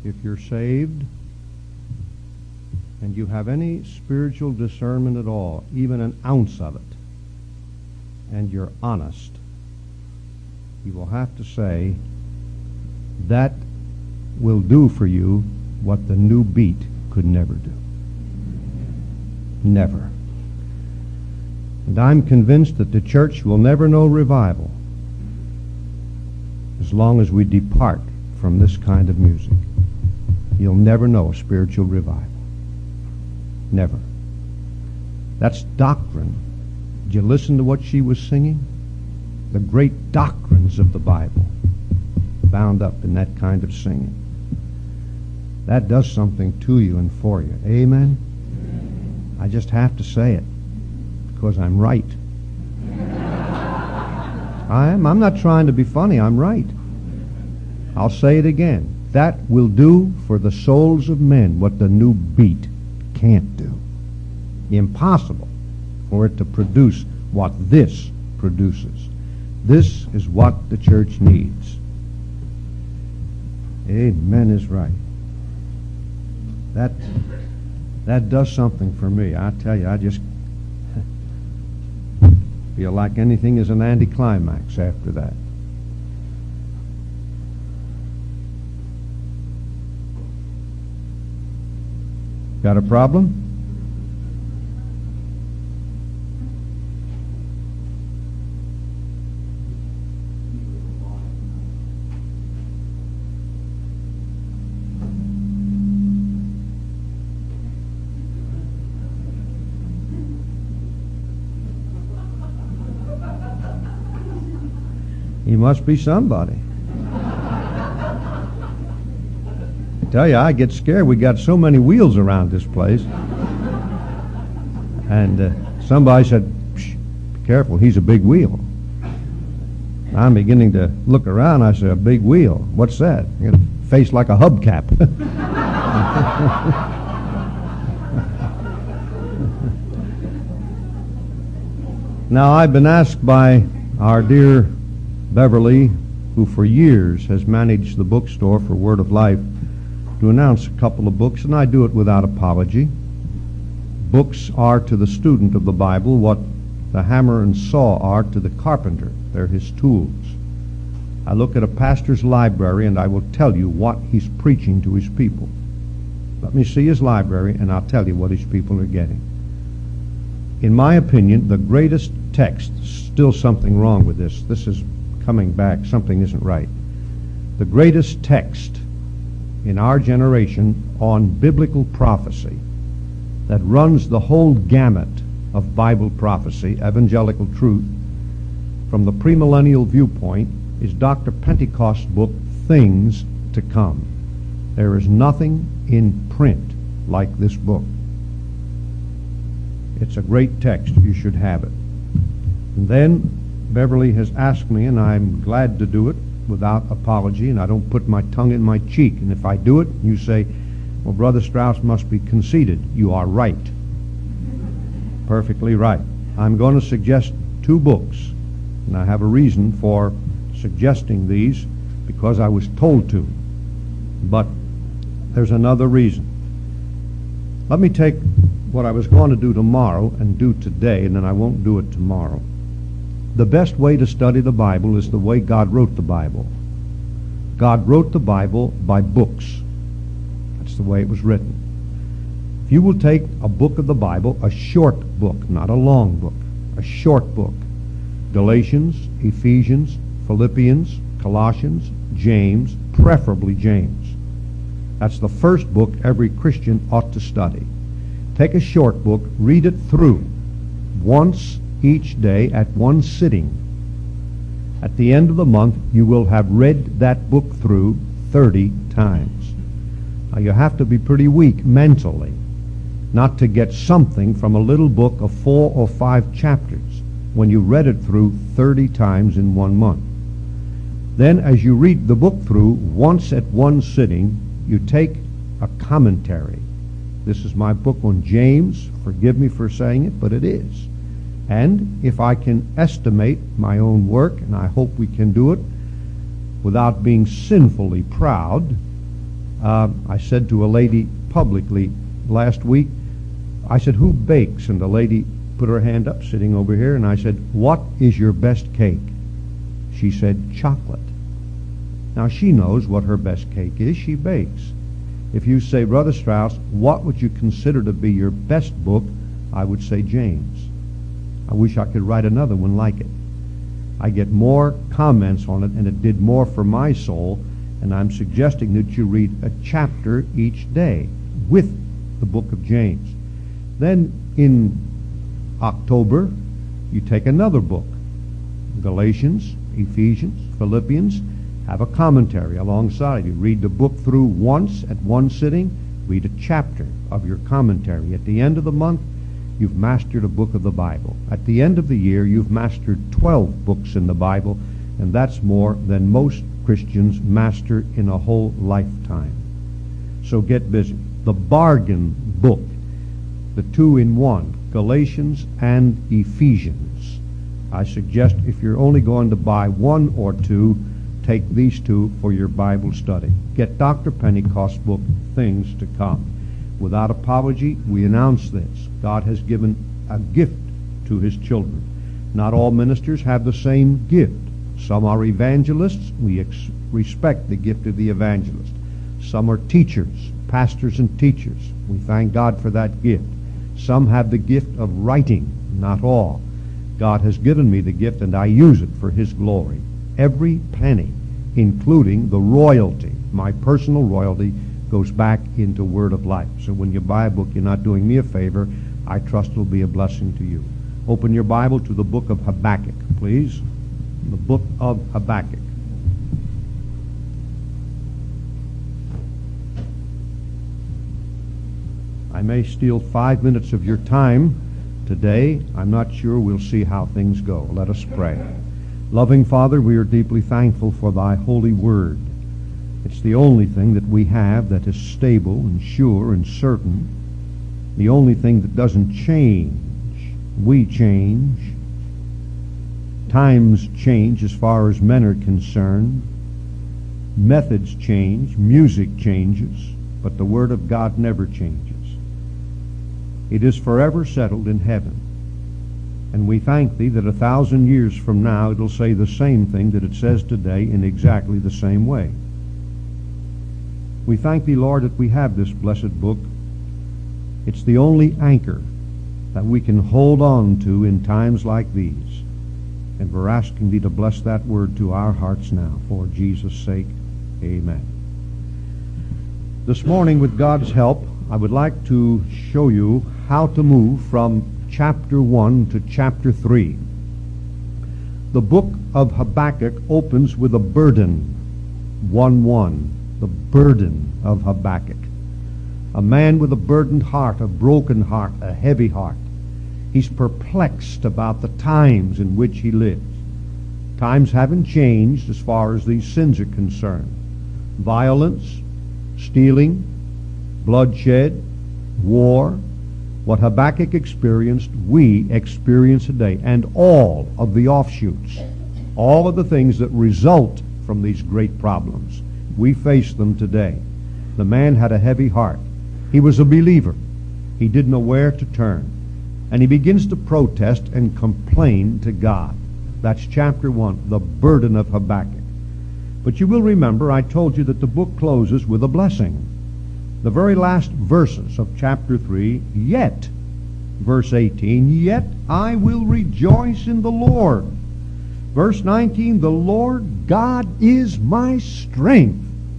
If you're saved and you have any spiritual discernment at all, even an ounce of it, and you're honest, you will have to say that will do for you what the new beat could never do. Never. And I'm convinced that the church will never know revival as long as we depart from this kind of music. You'll never know a spiritual revival. Never. That's doctrine. Did you listen to what she was singing? The great doctrines of the Bible bound up in that kind of singing. That does something to you and for you. Amen? I just have to say it because I'm right. I am. I'm not trying to be funny. I'm right. I'll say it again. That will do for the souls of men what the new beat can't do. Impossible for it to produce what this produces. This is what the church needs. Amen is right. That does something for me. I tell you, I just feel like anything is an anticlimax after that. Got a problem? He must be somebody. I tell you, I get scared. We got so many wheels around this place. And somebody said, "Psh, be careful, he's a big wheel." I'm beginning to look around. I say, "A big wheel? What's that?" You got a face like a hubcap. Now, I've been asked by our dear Beverly, who for years has managed the bookstore for Word of Life, to announce a couple of books, and I do it without apology. Books are to the student of the Bible what the hammer and saw are to the carpenter. They're his tools. I look at a pastor's library and I will tell you what he's preaching to his people. Let me see his library and I'll tell you what his people are getting. In my opinion, the greatest text, still something wrong with this. This is coming back. Something isn't right. The greatest text in our generation on biblical prophecy that runs the whole gamut of Bible prophecy, evangelical truth, from the premillennial viewpoint, is Dr. Pentecost's book, Things to Come. There is nothing in print like this book. It's a great text. You should have it. And then Beverly has asked me, and I'm glad to do it without apology, and I don't put my tongue in my cheek. And if I do it, you say, "Well, Brother Strauss must be conceited." You are right. Perfectly right. I'm going to suggest two books, and I have a reason for suggesting these because I was told to. But there's another reason. Let me take what I was going to do tomorrow and do today, and then I won't do it tomorrow. The best way to study the Bible is the way God wrote the Bible. God wrote the Bible by books. That's the way it was written. If you will take a book of the Bible, a short book, not a long book, a short book, Galatians, Ephesians, Philippians, Colossians, James, preferably James. That's the first book every Christian ought to study. Take a short book, read it through once each day at one sitting. At the end of the month, you will have read that book through 30 times. Now, you have to be pretty weak mentally not to get something from a little book of 4 or 5 chapters when you read it through 30 times in 1 month. Then, as you read the book through once at one sitting, you take a commentary. This is my book on James. Forgive me for saying it, but it is. And if I can estimate my own work, and I hope we can do it without being sinfully proud, I said to a lady publicly last week, I said, who bakes? And the lady put her hand up, sitting over here, and I said, what is your best cake? She said, chocolate. Now, she knows what her best cake is. She bakes. If you say, Brother Strauss, what would you consider to be your best book? I would say James. I wish I could write another one like it. I get more comments on it, and it did more for my soul, and I'm suggesting that you read a chapter each day with the book of James. Then in October, you take another book, Galatians, Ephesians, Philippians, have a commentary alongside. You read the book through once at one sitting, read a chapter of your commentary. At the end of the month, you've mastered a book of the Bible. At the end of the year, you've mastered 12 books in the Bible, and that's more than most Christians master in a whole lifetime. So get busy. The bargain book, the two-in-one, Galatians and Ephesians. I suggest if you're only going to buy one or two, take these two for your Bible study. Get Dr. Pentecost's book, Things to Come. Without apology, we announce this. God has given a gift to his children. Not all ministers have the same gift. Some are evangelists. We respect the gift of the evangelist. Some are teachers, pastors and teachers. We thank God for that gift. Some have the gift of writing. Not all. God has given me the gift, and I use it for his glory. Every penny, including the royalty, my personal royalty, goes back into Word of Life. So when you buy a book, you're not doing me a favor. I trust it'll be a blessing to you. Open your Bible to the book of Habakkuk, please. The book of Habakkuk. I may steal 5 minutes of your time today. I'm not sure. We'll see how things go. Let us pray. Loving Father, we are deeply thankful for thy holy word. It's the only thing that we have that is stable and sure and certain. The only thing that doesn't change. We change. Times change as far as men are concerned. Methods change. Music changes. But the Word of God never changes. It is forever settled in heaven. And we thank thee that 1,000 years from now it'll say the same thing that it says today in exactly the same way. We thank thee, Lord, that we have this blessed book. It's the only anchor that we can hold on to in times like these. And we're asking thee to bless that word to our hearts now. For Jesus' sake, amen. This morning, with God's help, I would like to show you how to move from chapter 1 to chapter 3. The book of Habakkuk opens with a burden. 1:1. The burden of Habakkuk. A man with a burdened heart, a broken heart, a heavy heart. He's perplexed about the times in which he lives. Times haven't changed as far as these sins are concerned. Violence, stealing, bloodshed, war. What Habakkuk experienced, we experience today. And all of the offshoots, all of the things that result from these great problems, we face them today. The man had a heavy heart. He was a believer. He didn't know where to turn. And he begins to protest and complain to God. That's chapter 1, the burden of Habakkuk. But you will remember I told you that the book closes with a blessing. The very last verses of chapter 3, yet, verse 18, yet I will rejoice in the Lord. Verse 19, the Lord God is my strength.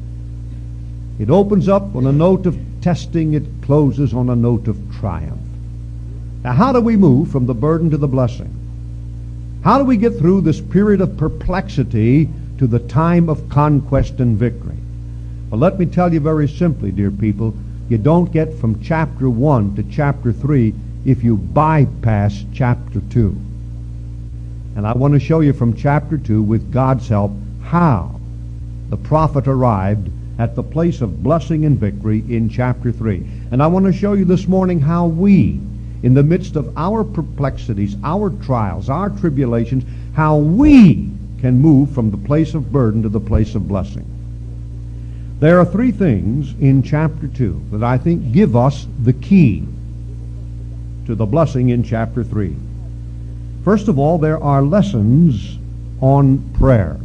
It opens up on a note of testing. It closes on a note of triumph. Now, how do we move from the burden to the blessing? How do we get through this period of perplexity to the time of conquest and victory? Well, let me tell you very simply, dear people, you don't get from chapter 1 to chapter 3 if you bypass chapter 2. And I want to show you from chapter 2, with God's help, how the prophet arrived at the place of blessing and victory in chapter 3. And I want to show you this morning how we, in the midst of our perplexities, our trials, our tribulations, how we can move from the place of burden to the place of blessing. There are three things in chapter 2 that I think give us the key to the blessing in chapter 3. First of all, there are lessons on prayer.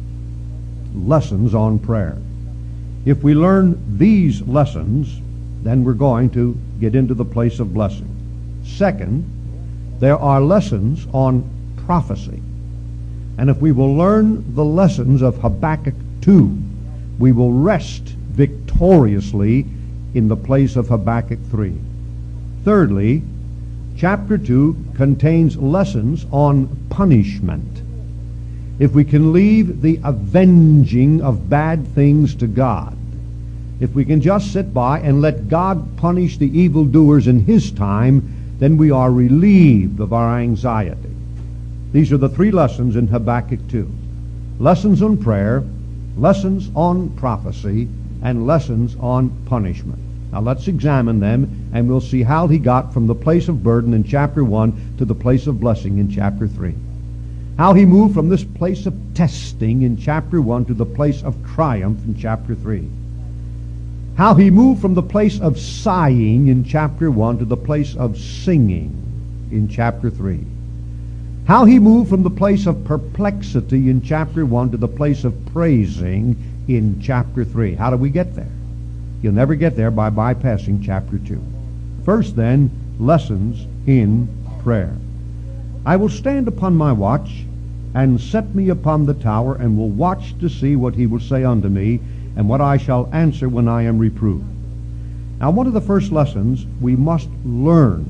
Lessons on prayer. If we learn these lessons, then we're going to get into the place of blessing. Second, there are lessons on prophecy. And if we will learn the lessons of Habakkuk 2, we will rest victoriously in the place of Habakkuk 3. Thirdly, chapter 2 contains lessons on punishment. If we can leave the avenging of bad things to God, if we can just sit by and let God punish the evildoers in His time, then we are relieved of our anxiety. These are the three lessons in Habakkuk 2. Lessons on prayer, lessons on prophecy, and lessons on punishment. Now let's examine them, and we'll see how he got from the place of burden in chapter 1 to the place of blessing in chapter 3. How he moved from this place of testing in chapter 1 to the place of triumph in chapter 3. How he moved from the place of sighing in chapter 1 to the place of singing in chapter 3. How he moved from the place of perplexity in chapter 1 to the place of praising in chapter 3. How do we get there? You'll never get there by bypassing chapter 2. First, then, lessons in prayer. I will stand upon my watch, and set me upon the tower, and will watch to see what he will say unto me, and what I shall answer when I am reproved. Now, one of the first lessons we must learn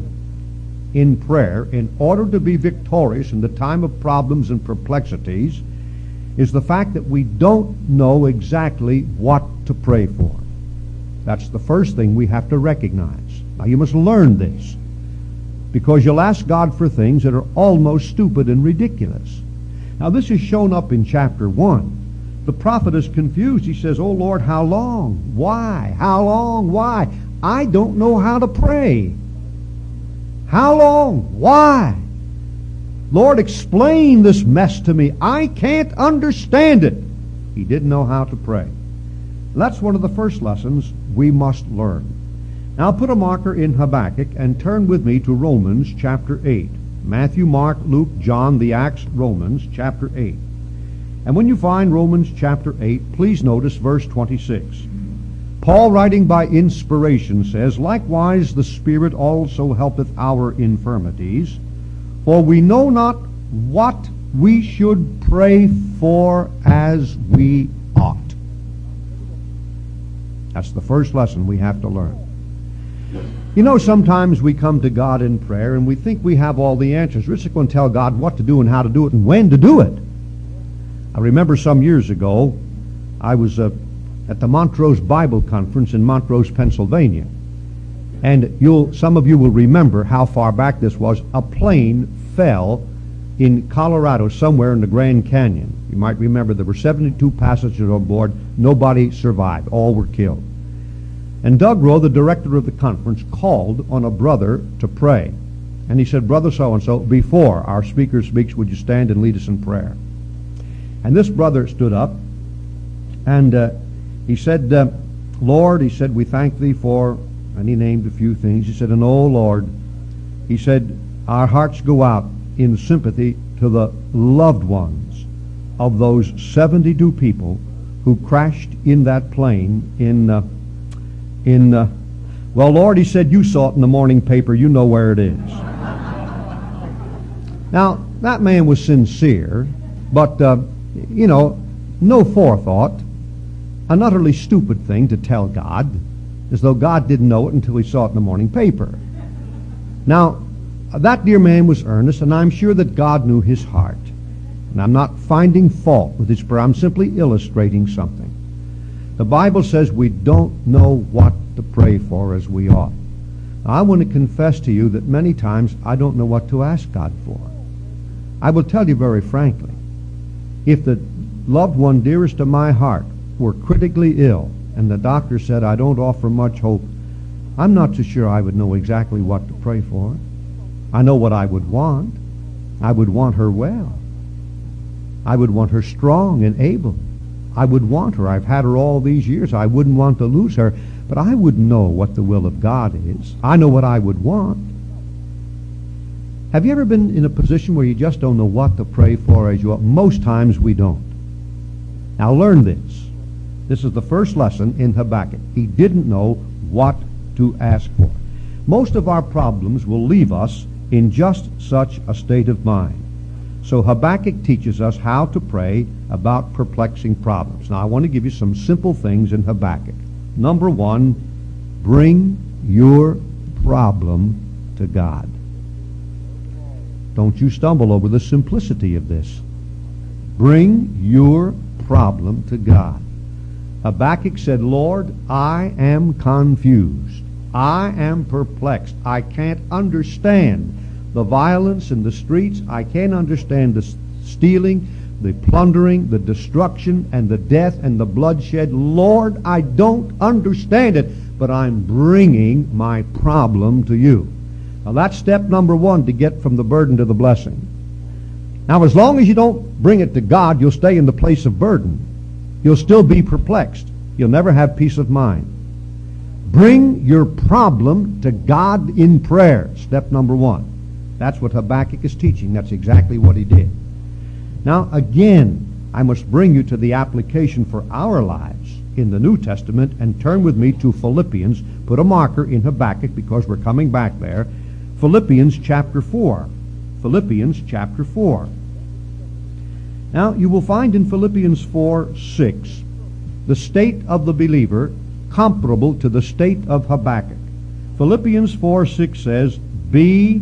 in prayer in order to be victorious in the time of problems and perplexities is the fact that we don't know exactly what to pray for. That's the first thing we have to recognize. Now, you must learn this, because you'll ask God for things that are almost stupid and ridiculous. Now, this is shown up in chapter 1. The prophet is confused. He says, "Oh Lord, how long? Why? How long? Why? I don't know how to pray. How long? Why? Lord, explain this mess to me. I can't understand it." He didn't know how to pray. That's one of the first lessons we must learn. Now put a marker in Habakkuk and turn with me to Romans chapter 8. Matthew, Mark, Luke, John, the Acts, Romans chapter 8. And when you find Romans chapter 8, please notice verse 26. Paul, writing by inspiration, says, "Likewise the Spirit also helpeth our infirmities, for we know not what we should pray for as we ought." That's the first lesson we have to learn. You know, sometimes we come to God in prayer and we think we have all the answers. We're just going to tell God what to do and how to do it and when to do it. I remember some years ago, I was at the Montrose Bible Conference in Montrose, Pennsylvania. And some of you will remember how far back this was. A plane fell in Colorado, somewhere in the Grand Canyon. You might remember there were 72 passengers on board. Nobody survived. All were killed. And Doug Rowe, the director of the conference, called on a brother to pray. And he said, "Brother so-and-so, before our speaker speaks, would you stand and lead us in prayer?" And this brother stood up, and he said, "Lord," he said, "we thank thee for," and he named a few things. He said, "And oh Lord," he said, "our hearts go out in sympathy to the loved ones of those 72 people who crashed in that plane well, Lord," he said, "you saw it in the morning paper. You know where it is." Now, that man was sincere, but, no forethought. An utterly stupid thing to tell God, as though God didn't know it until he saw it in the morning paper. Now, that dear man was earnest, and I'm sure that God knew his heart. And I'm not finding fault with his prayer. I'm simply illustrating something. The Bible says we don't know what to pray for as we ought. Now, I want to confess to you that many times I don't know what to ask God for. I will tell you very frankly, if the loved one dearest to my heart were critically ill and the doctor said I don't offer much hope, I'm not so sure I would know exactly what to pray for. I know what I would want. I would want her well. I would want her strong and able. I would want her. I've had her all these years. I wouldn't want to lose her. But I wouldn't know what the will of God is. I know what I would want. Have you ever been in a position where you just don't know what to pray for as you ought? Most times we don't. Now learn this. This is the first lesson in Habakkuk. He didn't know what to ask for. Most of our problems will leave us in just such a state of mind. So Habakkuk teaches us how to pray about perplexing problems. Now I want to give you some simple things in Habakkuk. Number one, bring your problem to God. Don't you stumble over the simplicity of this. Bring your problem to God. Habakkuk said, Lord, I am confused. I am perplexed. I can't understand the violence in the streets. I can't understand the stealing, the plundering, the destruction, and the death and the bloodshed. Lord, I don't understand it, but I'm bringing my problem to you. Now that's step number one to get from the burden to the blessing. Now as long as you don't bring it to God, you'll stay in the place of burden. You'll still be perplexed. You'll never have peace of mind. Bring your problem to God in prayer. Step number one. That's what Habakkuk is teaching. That's exactly what he did. Now again, I must bring you to the application for our lives in the New Testament, and turn with me to Philippians. Put a marker in Habakkuk because we're coming back there. Philippians chapter 4. Philippians chapter 4. Now you will find in Philippians 4:6 the state of the believer comparable to the state of Habakkuk. Philippians 4:6 says, be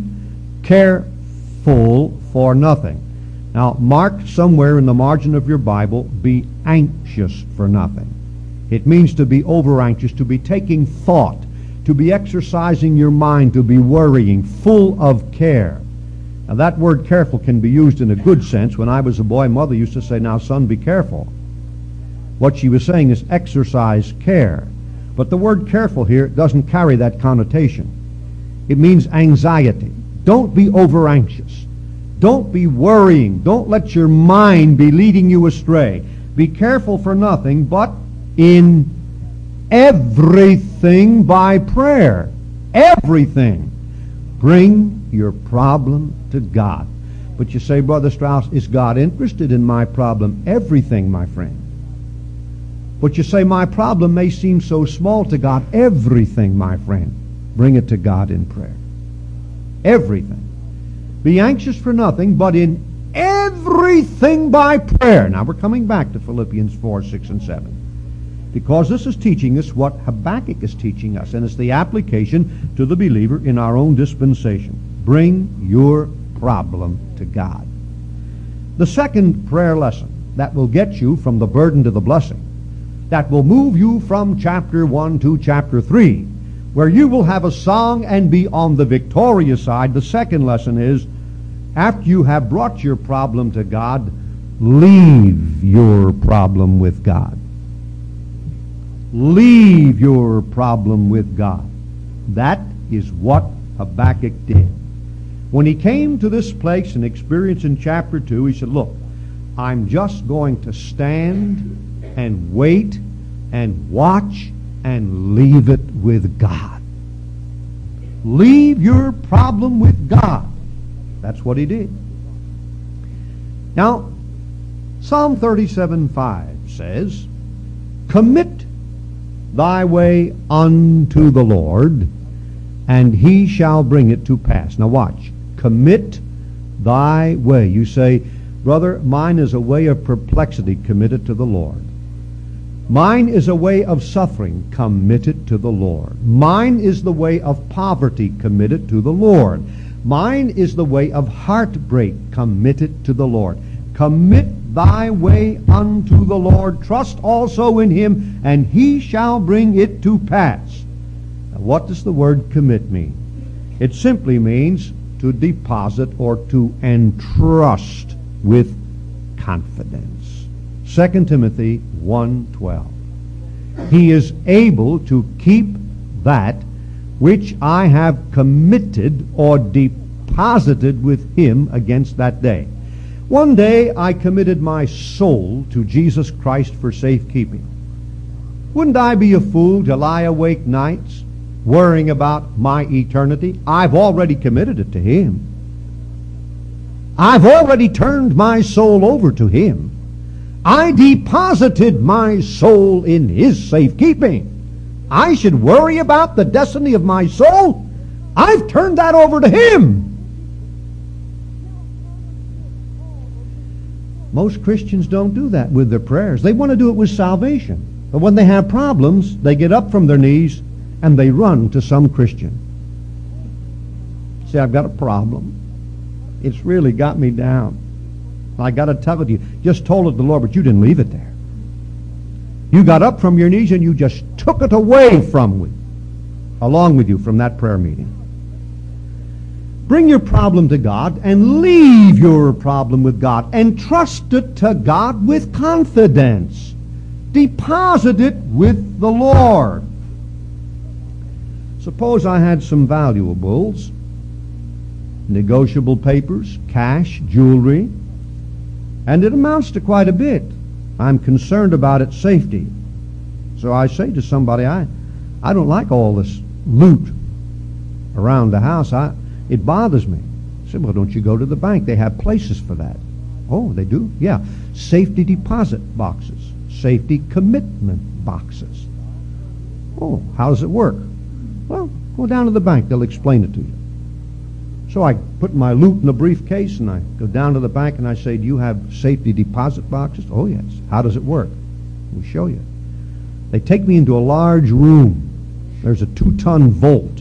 careful for nothing. Now mark somewhere in the margin of your Bible, be anxious for nothing. It means to be over anxious, to be taking thought, to be exercising your mind, to be worrying, full of care. Now that word careful can be used in a good sense. When I was a boy, Mother used to say, now son, be careful. What she was saying is exercise care. But the word careful here doesn't carry that connotation. It means anxiety. Don't be over anxious. Don't be worrying. Don't let your mind be leading you astray. Be careful for nothing, but in everything by prayer. Everything. Bring your problem to God. But you say, Brother Strauss, is God interested in my problem? Everything, my friend. But you say, my problem may seem so small to God. Everything, my friend. Bring it to God in prayer. Everything. Be anxious for nothing, but in everything by prayer. Now we're coming back to Philippians 4:6 and 7. Because this is teaching us what Habakkuk is teaching us, and it's the application to the believer in our own dispensation. Bring your problem to God. The second prayer lesson that will get you from the burden to the blessing, that will move you from chapter 1 to chapter 3, where you will have a song and be on the victorious side. The second lesson is, after you have brought your problem to God, leave your problem with God. Leave your problem with God. That is what Habakkuk did. When he came to this place and experienced in chapter 2, he said, look, I'm just going to stand and wait and watch and leave it with God. Leave your problem with God. That's what he did. Now, Psalm 37:5 says, commit thy way unto the Lord, and he shall bring it to pass. Now watch. Commit thy way. You say, brother, mine is a way of perplexity. Commit it to the Lord. Mine is a way of suffering. Commit it to the Lord. Mine is the way of poverty. Commit it to the Lord. Mine is the way of heartbreak. Commit it to the Lord. Commit thy way unto the Lord. Trust also in him, and he shall bring it to pass. Now, what does the word commit mean? It simply means to deposit or to entrust with confidence. 2 Timothy 1:12. He is able to keep that which I have committed or deposited with him against that day. One day I committed my soul to Jesus Christ for safekeeping. Wouldn't I be a fool to lie awake nights worrying about my eternity? I've already committed it to Him. I've already turned my soul over to Him. I deposited my soul in His safekeeping. I should worry about the destiny of my soul? I've turned that over to Him. Most Christians don't do that with their prayers. They want to do it with salvation. But when they have problems, they get up from their knees and they run to some Christian. Say, I've got a problem. It's really got me down. I got to tell it to you. Just told it to the Lord, but you didn't leave it there. You got up from your knees and you just took it away along with you from that prayer meeting. Bring your problem to God and leave your problem with God and trust it to God with confidence. Deposit it with the Lord. Suppose I had some valuables, negotiable papers, cash, jewelry, and it amounts to quite a bit. I'm concerned about its safety. So I say to somebody, I don't like all this loot around the house. It bothers me. I said, well, don't you go to the bank? They have places for that. Oh, they do? Yeah. Safety deposit boxes. Safety commitment boxes. Oh, how does it work? Well, go down to the bank. They'll explain it to you. So I put my loot in a briefcase and I go down to the bank and I say, do you have safety deposit boxes? Oh, yes. How does it work? We'll show you. They take me into a large room. There's a 2-ton vault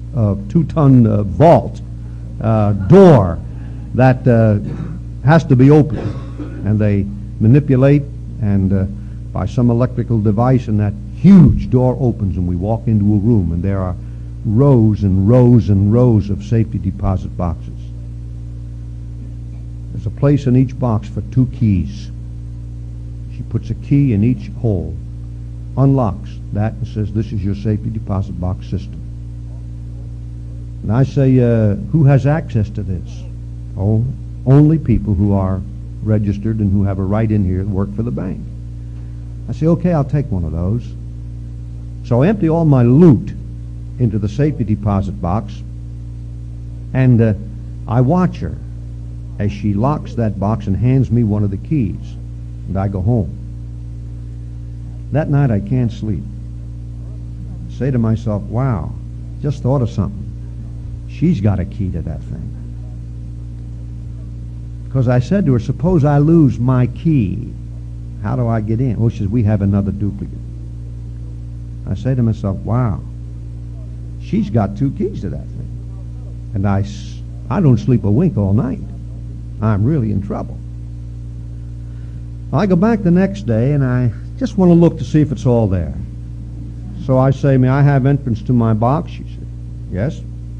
door that has to be opened. And they manipulate and by some electrical device, and that huge door opens and we walk into a room and there are rows and rows and rows of safety deposit boxes. There's a place in each box for 2 keys. She puts a key in each hole, unlocks that and says, this is your safety deposit box system. And I say, who has access to this? Oh, only people who are registered and who have a right in here to work for the bank. I say, okay, I'll take one of those. So I empty all my loot into the safety deposit box, and I watch her as she locks that box and hands me one of the keys, and I go home. That night I can't sleep. I say to myself, wow, just thought of something. She's got a key to that thing. Because I said to her, suppose I lose my key, how do I get in? Well, she says, we have another duplicate. I say to myself, wow, she's got 2 keys to that thing. And I don't sleep a wink all night. I'm really in trouble. I go back the next day and I just want to look to see if it's all there. So I say, may I have entrance to my box? She said, yes.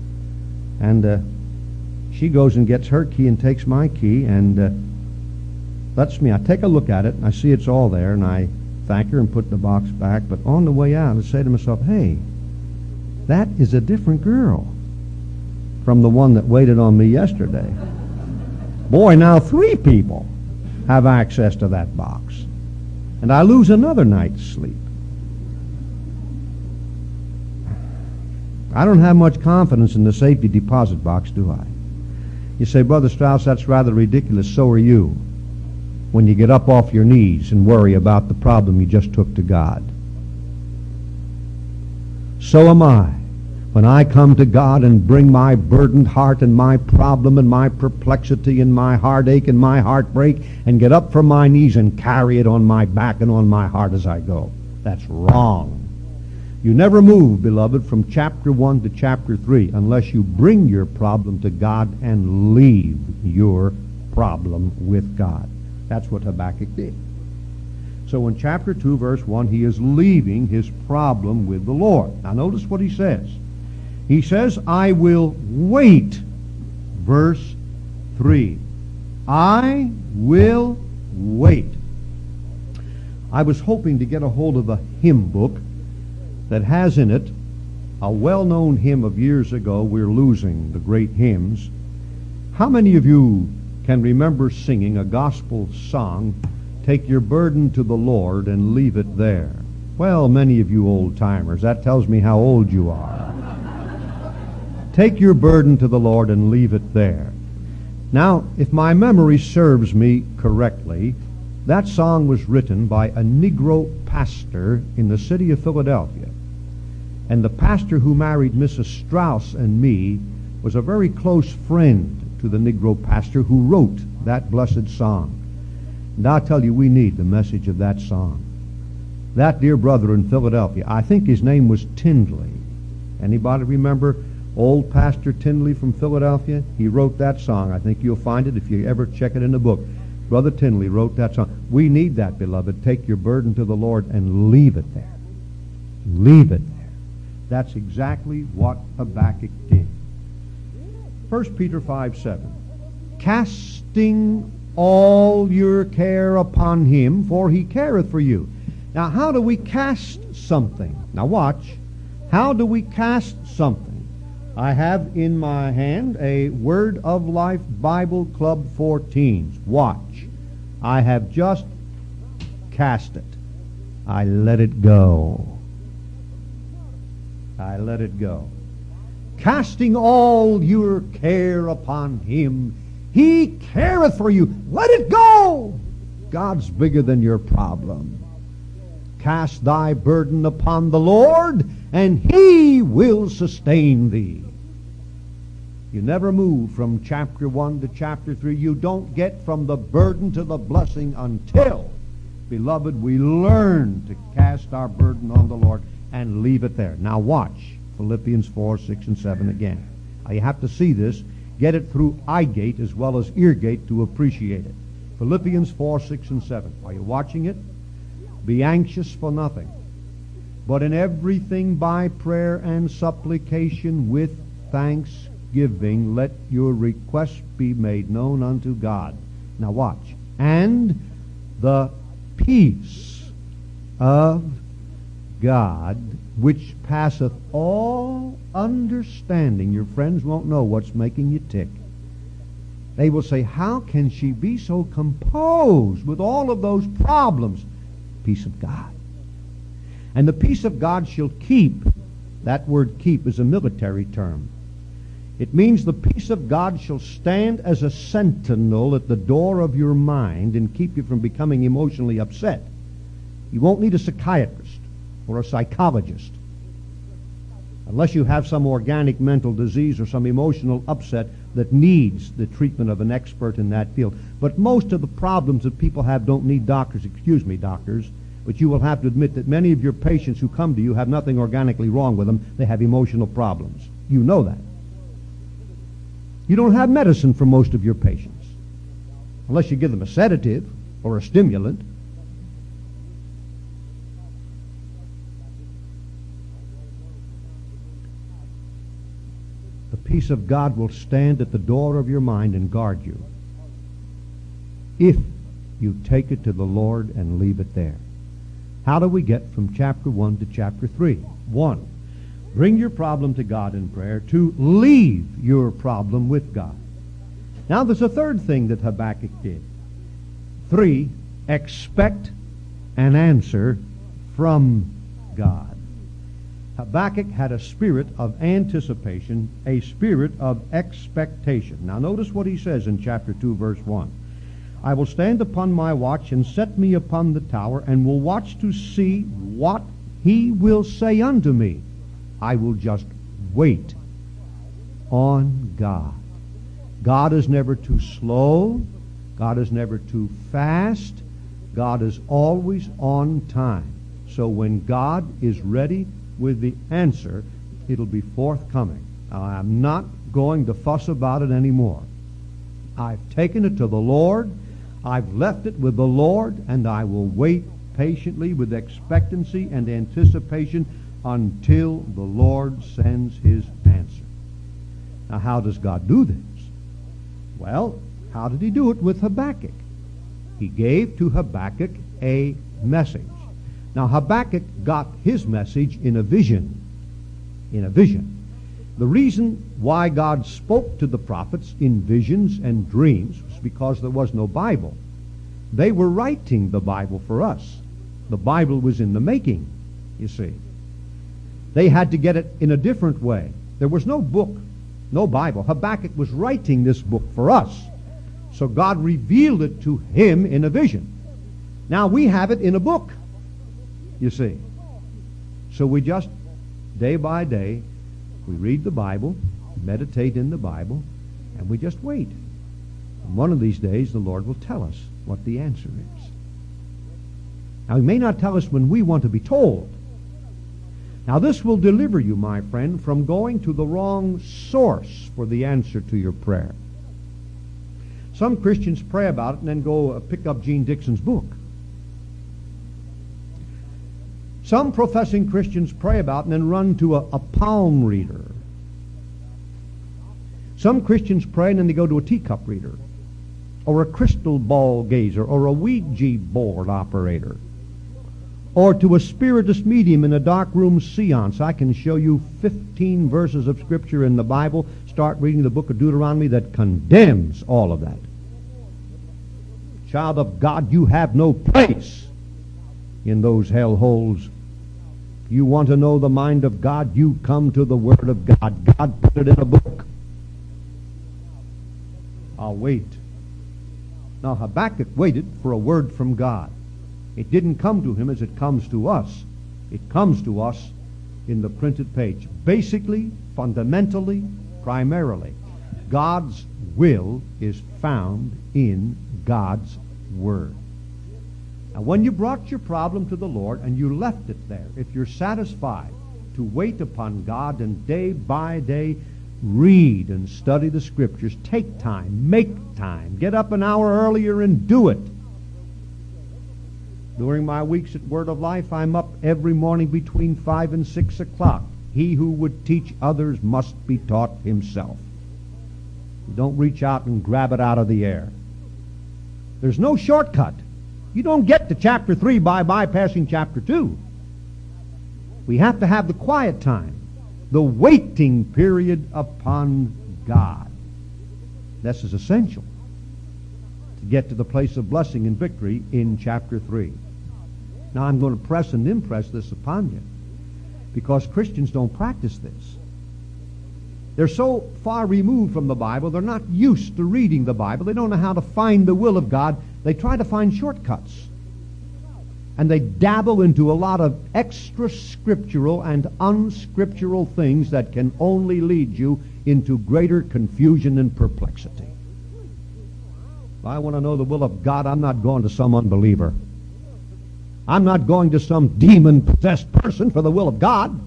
And she goes and gets her key and takes my key and lets me. I take a look at it and I see it's all there and I thank her and put the box back. But on the way out I say to myself, hey, that is a different girl from the one that waited on me yesterday. Boy, now 3 people have access to that box. And I lose another night's sleep. I don't have much confidence in the safety deposit box, do I? You say, Brother Strauss, that's rather ridiculous. So are you when you get up off your knees and worry about the problem you just took to God. So am I when I come to God and bring my burdened heart and my problem and my perplexity and my heartache and my heartbreak and get up from my knees and carry it on my back and on my heart as I go. That's wrong. You never move, beloved, from chapter 1 to chapter 3 unless you bring your problem to God and leave your problem with God. That's what Habakkuk did. So in chapter 2, verse 1, he is leaving his problem with the Lord. Now notice what he says. He says, I will wait. Verse 3. I will wait. I was hoping to get a hold of a hymn book that has in it a well-known hymn of years ago. We're losing the great hymns. How many of you can remember singing a gospel song, "Take your burden to the Lord and leave it there." Well, many of you old-timers, that tells me how old you are. Take your burden to the Lord and leave it there. Now, if my memory serves me correctly, that song was written by a Negro pastor in the city of Philadelphia. And the pastor who married Mrs. Strauss and me was a very close friend to the Negro pastor who wrote that blessed song. And I'll tell you, we need the message of that song. That dear brother in Philadelphia, I think his name was Tindley. Anybody remember old Pastor Tindley from Philadelphia? He wrote that song. I think you'll find it if you ever check it in the book. Brother Tindley wrote that song. We need that, beloved. Take your burden to the Lord and leave it there. Leave it there. That's exactly what Habakkuk did. 1 Peter 5:7. Casting all your care upon him, for he careth for you. Now, how do we cast something? Now, watch. How do we cast something? I have in my hand a Word of Life Bible Club for Teens. Watch. I have just cast it. I let it go. I let it go. Casting all your care upon him, he careth for you. Let it go. God's bigger than your problem. Cast thy burden upon the Lord, and he will sustain thee. You never move from chapter 1 to chapter 3. You don't get from the burden to the blessing until, beloved, we learn to cast our burden on the Lord and leave it there. Now watch Philippians 4, 6, and 7 again. Now you have to see this, get it through eye gate as well as ear gate to appreciate it. Philippians 4, 6, and 7. Are you watching it? Be anxious for nothing, but in everything by prayer and supplication with thanksgiving, let your requests be made known unto God. Now watch. And the peace of God, which passeth all understanding. Your friends won't know what's making you tick. They will say, how can she be so composed with all of those problems? Peace of God. And the peace of God shall keep. That word keep is a military term. It means the peace of God shall stand as a sentinel at the door of your mind and keep you from becoming emotionally upset. You won't need a psychiatrist or a psychologist unless you have some organic mental disease or some emotional upset that needs the treatment of an expert in that field. But most of the problems that people have don't need doctors. Excuse me, doctors, but you will have to admit that many of your patients who come to you have nothing organically wrong with them. They have emotional problems. You know that. You don't have medicine for most of your patients unless you give them a sedative or a stimulant. The peace of God will stand at the door of your mind and guard you if you take it to the Lord and leave it there. How do we get from chapter 1 to chapter 3? 1, bring your problem to God in prayer. 2, leave your problem with God. Now there's a third thing that Habakkuk did. 3, expect an answer from God. Habakkuk had a spirit of anticipation, a spirit of expectation. Now notice what he says in chapter 2, verse 1. I will stand upon my watch and set me upon the tower, and will watch to see what he will say unto me. I will just wait on God. God is never too slow. God is never too fast. God is always on time. So when God is ready with the answer, it'll be forthcoming. Now, I'm not going to fuss about it anymore. I've taken it to the Lord. I've left it with the Lord, and I will wait patiently with expectancy and anticipation until the Lord sends his answer. Now, how does God do this? Well, how did he do it with Habakkuk? He gave to Habakkuk a message. Now, Habakkuk got his message in a vision. In a vision. The reason why God spoke to the prophets in visions and dreams was because there was no Bible. They were writing the Bible for us. The Bible was in the making, you see. They had to get it in a different way. There was no book, no Bible. Habakkuk was writing this book for us. So God revealed it to him in a vision. Now we have it in a book, you see. So we just, day by day, we read the Bible, meditate in the Bible, and we just wait. And one of these days the Lord will tell us what the answer is. Now He may not tell us when we want to be told. Now this will deliver you, my friend, from going to the wrong source for the answer to your prayer. Some Christians pray about it and then go pick up Gene Dixon's book. Some professing Christians pray about it and then run to a palm reader. Some Christians pray and then they go to a teacup reader, or a crystal ball gazer, or a Ouija board operator, or to a spiritist medium in a dark room seance. I can show you 15 verses of Scripture in the Bible. Start reading the book of Deuteronomy that condemns all of that. Child of God, you have no place in those hell holes. You want to know the mind of God, you come to the Word of God. God put it in a book. I'll wait. Now Habakkuk waited for a word from God. It didn't come to him as it comes to us. It comes to us in the printed page. Basically, fundamentally, primarily, God's will is found in God's Word. Now, when you brought your problem to the Lord and you left it there, if you're satisfied to wait upon God and day by day read and study the Scriptures, take time, make time, get up an hour earlier and do it. During my weeks at Word of Life, I'm up every morning between 5 and 6 o'clock. He who would teach others must be taught himself. You don't reach out and grab it out of the air. There's no shortcut. You don't get to chapter 3 by bypassing chapter 2. We have to have the quiet time, the waiting period upon God. This is essential to get to the place of blessing and victory in chapter 3. Now I'm going to press and impress this upon you because Christians don't practice this. They're so far removed from the Bible, they're not used to reading the Bible. They don't know how to find the will of God. They try to find shortcuts. And they dabble into a lot of extra scriptural and unscriptural things that can only lead you into greater confusion and perplexity. If I want to know the will of God, I'm not going to some unbeliever. I'm not going to some demon-possessed person for the will of God.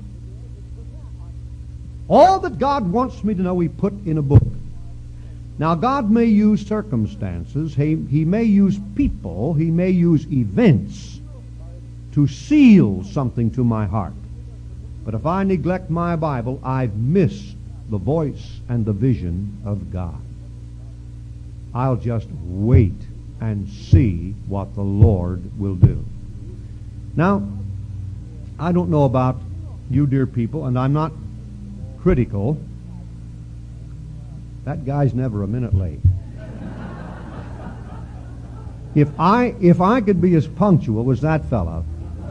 All that God wants me to know, He put in a book. Now, God may use circumstances. He may use people. He may use events to seal something to my heart. But if I neglect my Bible, I've missed the voice and the vision of God. I'll just wait and see what the Lord will do. Now, I don't know about you, dear people, and I'm not critical. That guy's never a minute late. If I could be as punctual as that fellow,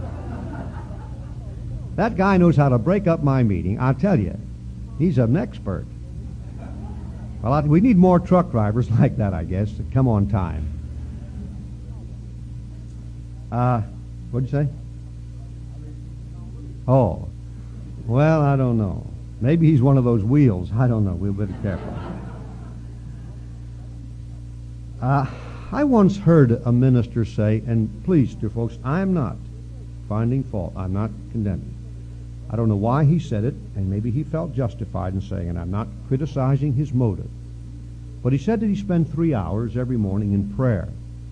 that guy knows how to break up my meeting. I'll tell you, he's an expert. Well, we need more truck drivers like that, I guess, that come on time. What'd you say? Oh, well, I don't know. Maybe he's one of those wheels. I don't know. We'll be careful. I once heard a minister say, and please, dear folks, I'm not finding fault. I'm not condemning. I don't know why he said it, and maybe he felt justified in saying it. I'm not criticizing his motive. But he said that he spent 3 hours every morning in prayer.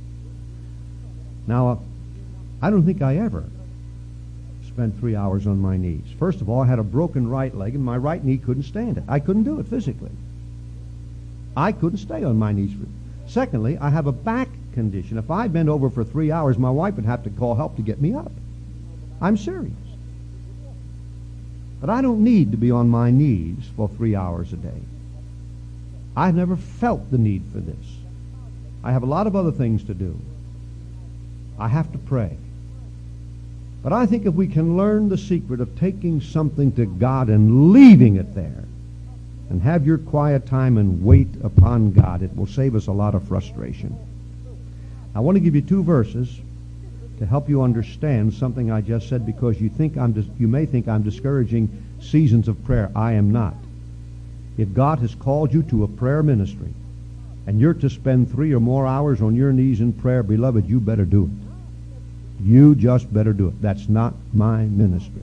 Now, I don't think I ever spent 3 hours on my knees. First of all, I had a broken right leg, and my right knee couldn't stand it. I couldn't do it physically. I couldn't stay on my knees. Secondly, I have a back condition. If I bent over for 3 hours, my wife would have to call help to get me up. I'm serious. But I don't need to be on my knees for 3 hours a day. I've never felt the need for this. I have a lot of other things to do. I have to pray. But I think if we can learn the secret of taking something to God and leaving it there, and have your quiet time and wait upon God, it will save us a lot of frustration. I want to give you 2 verses to help you understand something I just said, because you may think I'm discouraging seasons of prayer. I am not. If God has called you to a prayer ministry, and you're to spend 3 or more hours on your knees in prayer, beloved, you better do it. You just better do it. That's not my ministry.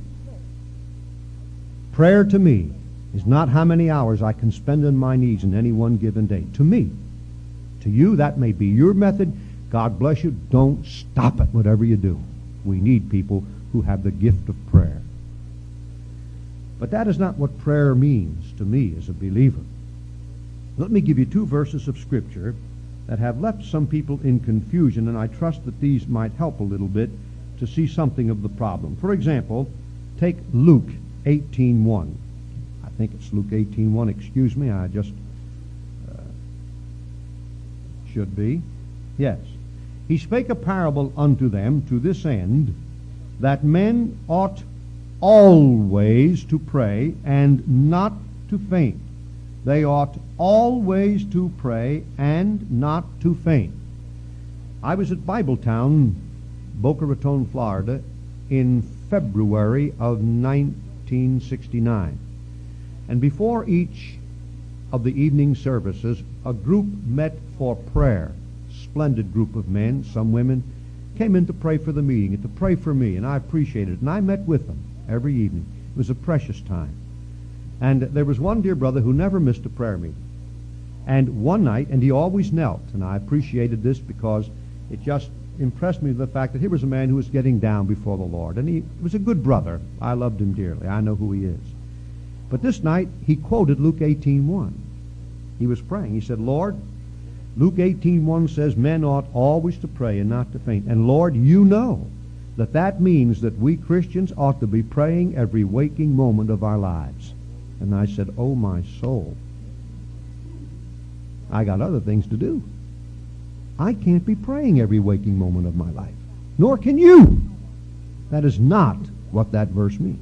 Prayer to me is not how many hours I can spend on my knees in any one given day. To me. To you, that may be your method. God bless you. Don't stop it, whatever you do. We need people who have the gift of prayer. But that is not what prayer means to me as a believer. Let me give you 2 verses of Scripture that have left some people in confusion, and I trust that these might help a little bit to see something of the problem. For example, take Luke 18:1. I think it's Luke 18:1. Excuse me, I just should be. Yes. He spake a parable unto them to this end, that men ought always to pray and not to faint. They ought always to pray and not to faint. I was at Bibletown, Boca Raton, Florida, in February of 1969. And before each of the evening services, a group met for prayer. Splendid group of men, some women, came in to pray for the meeting and to pray for me, and I appreciated it. And I met with them every evening. It was a precious time. And there was one dear brother who never missed a prayer meeting. And one night, and he always knelt, and I appreciated this because it just impressed me with the fact that here was a man who was getting down before the Lord. And he was a good brother. I loved him dearly. I know who he is. But this night, he quoted Luke 18:1. He was praying. He said, Lord, Luke 18:1 says men ought always to pray and not to faint. And Lord, you know that means that we Christians ought to be praying every waking moment of our lives. And I said, oh my soul, I got other things to do. I can't be praying every waking moment of my life. Nor can you. That is not what that verse means.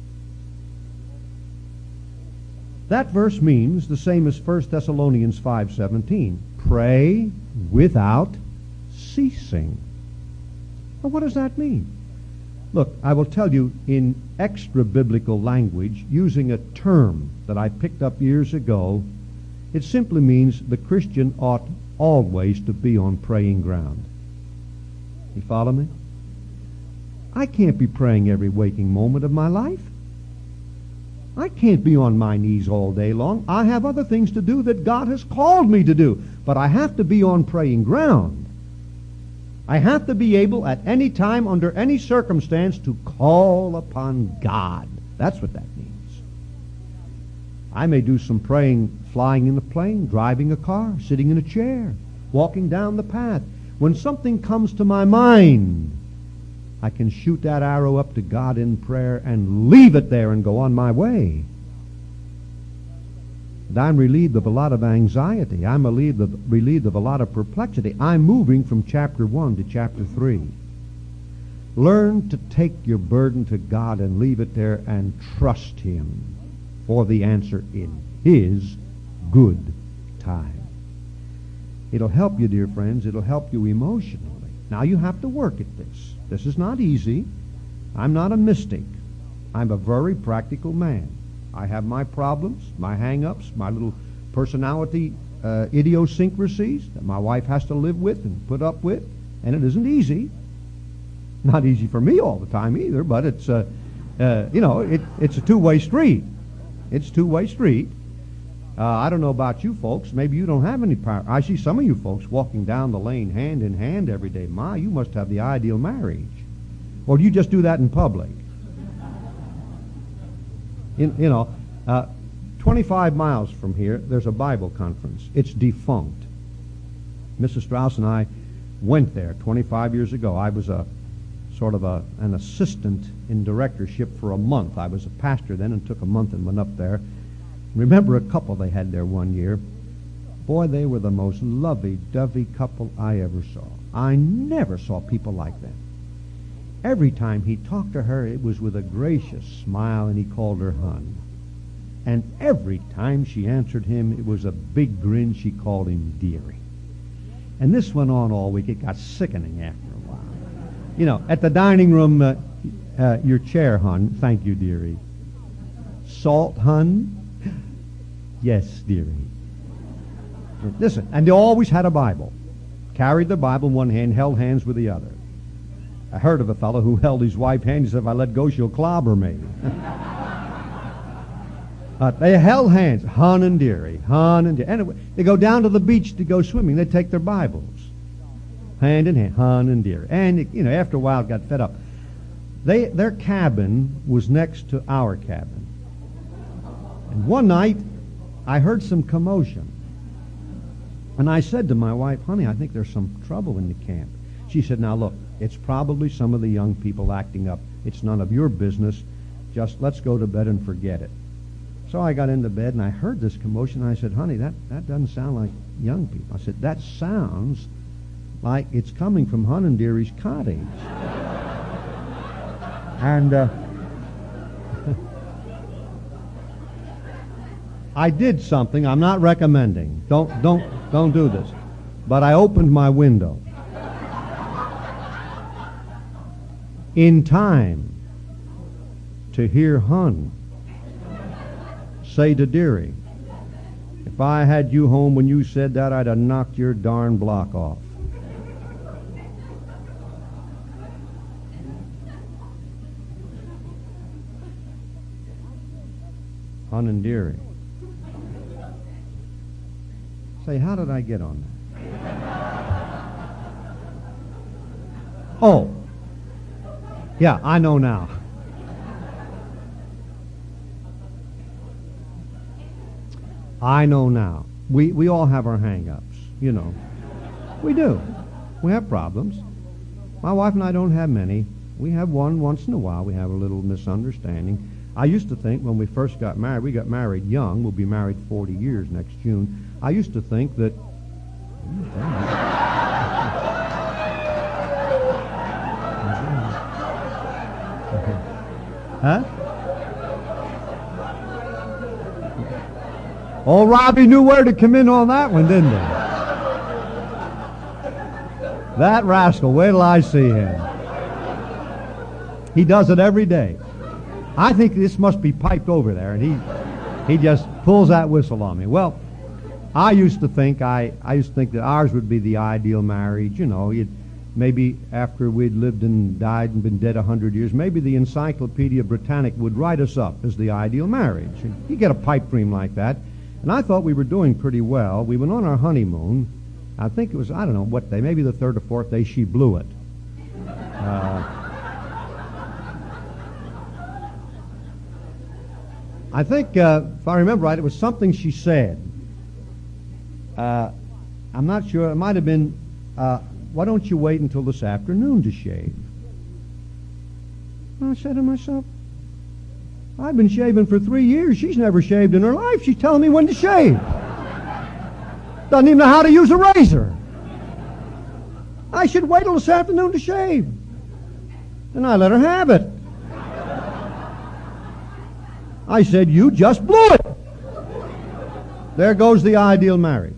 That verse means the same as 1 Thessalonians 5:17. Pray without ceasing. Well, what does that mean? Look, I will tell you in extra-biblical language, using a term that I picked up years ago, it simply means the Christian ought always to be on praying ground. You follow me? I can't be praying every waking moment of my life. I can't be on my knees all day long. I have other things to do that God has called me to do. But I have to be on praying ground. I have to be able at any time, under any circumstance, to call upon God. That's what that means. I may do some praying flying in a plane, driving a car, sitting in a chair, walking down the path. When something comes to my mind, I can shoot that arrow up to God in prayer and leave it there and go on my way. And I'm relieved of a lot of anxiety. I'm relieved of a lot of perplexity. I'm moving from chapter 1 to chapter 3. Learn to take your burden to God and leave it there and trust Him for the answer in His good time. It'll help you, dear friends. It'll help you emotionally. Now you have to work at this. This is not easy. I'm not a mystic. I'm a very practical man. I have my problems, my hang-ups, my little personality idiosyncrasies that my wife has to live with and put up with, and it isn't easy. Not easy for me all the time either, but it's it's a two-way street. It's a two-way street. I don't know about you folks. Maybe you don't have any power. I see some of you folks walking down the lane hand in hand every day. My, you must have the ideal marriage. Or do you just do that in public? 25 miles from here, there's a Bible conference. It's defunct. Mrs. Strauss and I went there 25 years ago. I was sort of an assistant in directorship for a month. I was a pastor then and took a month and went up there. Remember a couple they had there one year. Boy, they were the most lovey-dovey couple I ever saw. I never saw people like them. Every time he talked to her, it was with a gracious smile, and he called her hon. And every time she answered him, it was a big grin. She called him dearie. And this went on all week. It got sickening after a while. You know, at the dining room, your chair, hon. Thank you, dearie. Salt, hun? Yes, dearie. Listen, and they always had a Bible. Carried the Bible in one hand, held hands with the other. I heard of a fellow who held his wife's hand. He said, if I let go, she'll clobber me. They held hands, hon and dearie, hon and dearie. Anyway, they go down to the beach to go swimming. They take their Bibles, hand in hand, hon and dearie. And, you know, after a while, it got fed up. Their cabin was next to our cabin. And one night, I heard some commotion. And I said to my wife, honey, I think there's some trouble in the camp. She said, now look, it's probably some of the young people acting up. It's none of your business. Just let's go to bed and forget it. So I got into bed and I heard this commotion. I said, honey, that doesn't sound like young people. I said, that sounds like it's coming from Hun and Dearie's cottage. And I did something I'm not recommending. Don't do this. But I opened my window. In time to hear Hun say to Dearie, if I had you home when you said that, I'd have knocked your darn block off. Hun and Dearie. Say, how did I get on that? Oh, yeah, I know now. I know now. We all have our hang-ups, you know. We do. We have problems. My wife and I don't have many. We have one once in a while. We have a little misunderstanding. I used to think when we first got married, we got married young. We'll be married 40 years next June. I used to think that... Huh? Oh, Robbie knew where to come in on that one, didn't he? That rascal, wait till I see him. He does it every day. I think this must be piped over there, and he just pulls that whistle on me. Well, I used to think that ours would be the ideal marriage. You know, maybe after we'd lived and died and been dead 100 years, maybe the Encyclopedia Britannica would write us up as the ideal marriage. You get a pipe dream like that. And I thought we were doing pretty well. We went on our honeymoon. I think it was, I don't know what day, maybe the third or fourth day, she blew it. I think, if I remember right, it was something she said. I'm not sure. It might have been, why don't you wait until this afternoon to shave? And I said to myself, I've been shaving for 3 years. She's never shaved in her life. She's telling me when to shave. Doesn't even know how to use a razor. I should wait till this afternoon to shave. And I let her have it. I said, you just blew it. There goes the ideal marriage.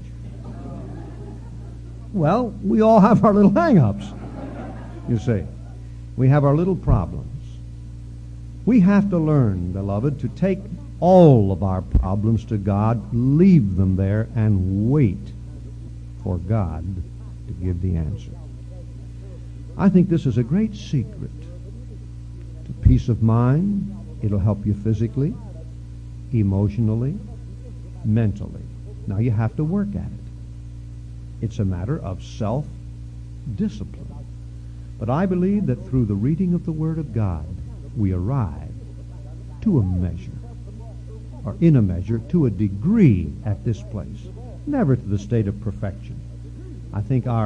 Well, we all have our little hang-ups, you see. We have our little problems. We have to learn, beloved, to take all of our problems to God, leave them there, and wait for God to give the answer. I think this is a great secret to peace of mind. It'll help you physically, emotionally, mentally. Now you have to work at it. It's a matter of self-discipline. But I believe that through the reading of the Word of God, we arrive to a measure, or in a measure, to a degree at this place, never to the state of perfection. I think our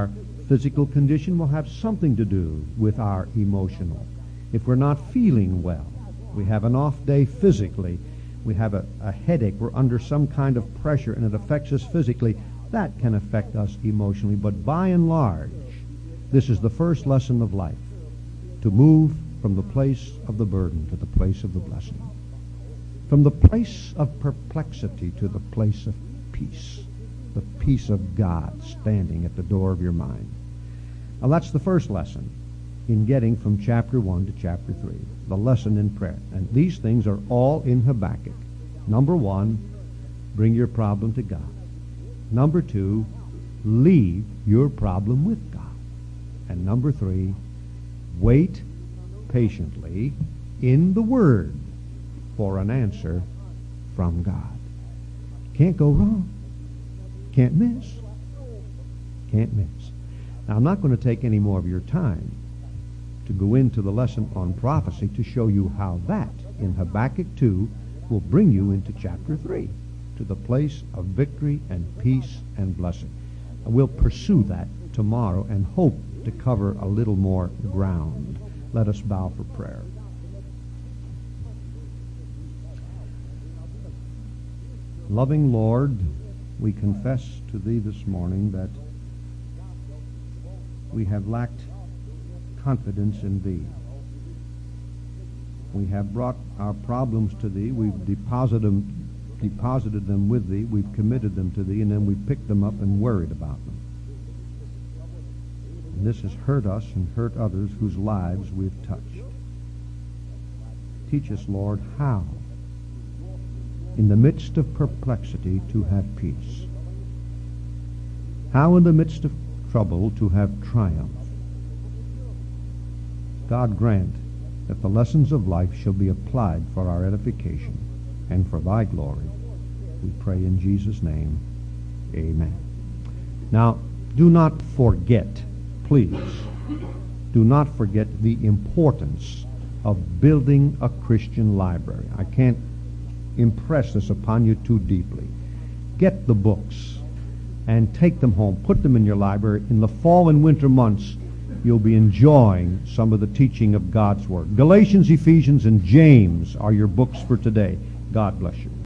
physical condition will have something to do with our emotional. If we're not feeling well, we have an off day physically, we have a headache, we're under some kind of pressure and it affects us physically, that can affect us emotionally. But by and large, this is the first lesson of life, to move from the place of the burden to the place of the blessing, from the place of perplexity to the place of peace, the peace of God standing at the door of your mind. Now that's the first lesson in getting from chapter 1 to chapter 3, the lesson in prayer. And these things are all in Habakkuk. Number 1, bring your problem to God. Number 2, leave your problem with God. And number 3, wait patiently in the Word for an answer from God. Can't go wrong. Can't miss. Can't miss. Now, I'm not going to take any more of your time to go into the lesson on prophecy to show you how that, in Habakkuk 2, will bring you into chapter 3, to the place of victory and peace and blessing. We'll pursue that tomorrow and hope to cover a little more ground. Let us bow for prayer. Loving Lord, we confess to Thee this morning that we have lacked confidence in Thee. We have brought our problems to Thee. We've deposited them with Thee. We've committed them to Thee, and then we've picked them up and worried about them. And this has hurt us and hurt others whose lives we've touched. Teach us, Lord, how, in the midst of perplexity, to have peace. How, in the midst of trouble, to have triumph. God grant that the lessons of life shall be applied for our edification and for Thy glory. We pray in Jesus' name. Amen. Now, do not forget, please, do not forget the importance of building a Christian library. I can't impress this upon you too deeply. Get the books and take them home. Put them in your library. In the fall and winter months, you'll be enjoying some of the teaching of God's Word. Galatians, Ephesians, and James are your books for today. God bless you.